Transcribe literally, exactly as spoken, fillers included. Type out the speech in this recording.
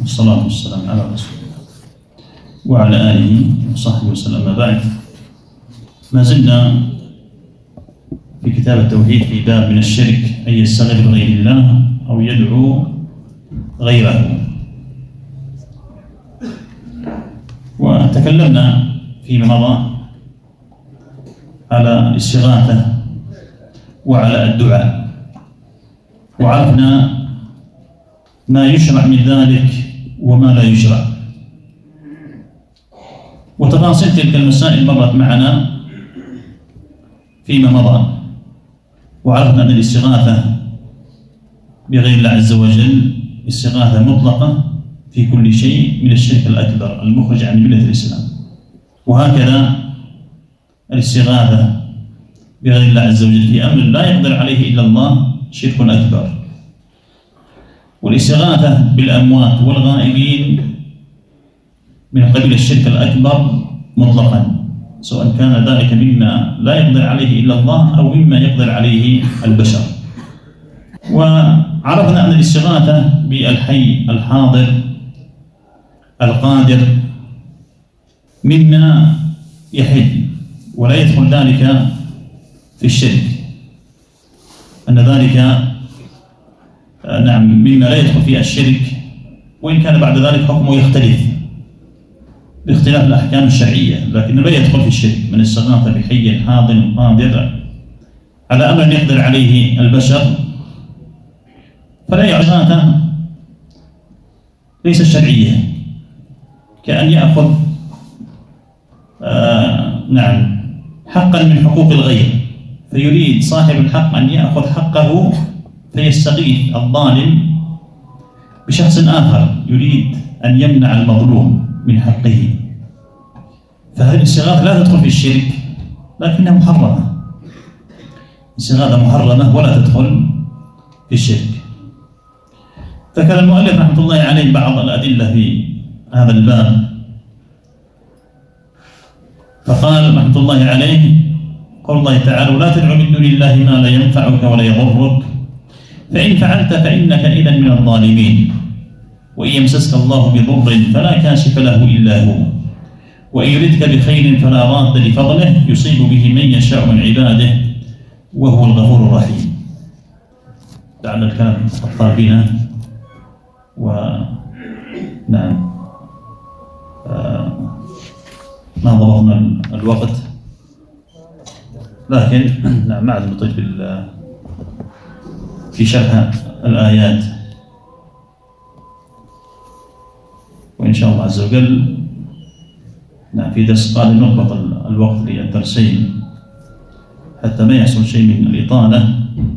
والصلاة والسلام على رسول الله وعلى آله وصحبه وسلم. بعد، ما زلنا في كتاب التوحيد في باب من الشرك أن يستغل بغير الله أو يدعو غيره. وتكلمنا فيما مضى على الاستغاثة وعلى الدعاء، وعرفنا ما يشرع من ذلك وما لا يشرع، وتفاصيل تلك المسائل مرت معنا فيما مضى. وعرفنا أن الاستغاثة بغير الله عز وجل استغاثة مطلقة في كل شيء من الشرك الأكبر المخرج عن ملة الإسلام، وهكذا الاستغاثة بغير الله عز وجل في أمر لا يقدر عليه إلا الله شرك أكبر. والاستغاثة بالأموات والغائبين من قبيل الشرك الأكبر مطلقا، سواء كان ذلك مما لا يقدر عليه إلا الله أو مما يقدر عليه البشر. وعرفنا أن الاستغاثة بالحي الحاضر القادر مما يحل ولا يدخل ذلك في الشرك، أن ذلك نعم مما لا يدخل فيه الشرك، وإن كان بعد ذلك حكمه يختلف باختلاف الأحكام الشرعية، لكنه لا يدخل في الشرك من الاستغاثة بحي حاضر قادر على أمر يقدر عليه البشر، فلا يعرف ليس شرعية، كأن يأخذ آه نعم حقا من حقوق الغير، فيريد صاحب الحق أن يأخذ حقه فيستغيث الظالم بشخص آخر يريد أن يمنع المظلوم من حقه. فهذه الاستغاثة لا تدخل في الشرك لكنها محرمة، استغاثة محرمة ولا تدخل في الشرك. ذكر المؤلف رحمة الله عليه بعض الأدلة في هذا الباب، فقال رحمة الله عليه: قول الله تعالى: ولا تدع من دون الله ما لا ينفعك ولا يضرك فإن فعلت فإنك إذا من الظالمين، وإن يمسسك الله بضر فلا كاشف له إلا هو، وإن يردك بخير فلا راد لفضله يصيب به من يشاء من عباده وهو الغفور الرحيم. لعل الكلام أطال بنا، ونعم آه ما ضبطنا الوقت، لكن نعم ما عاد نطيل في شرح الآيات، وإن شاء الله عز وجل نعم في درس قادم نضبط الوقت للدرسين حتى ما يحصل شيء من الإطالة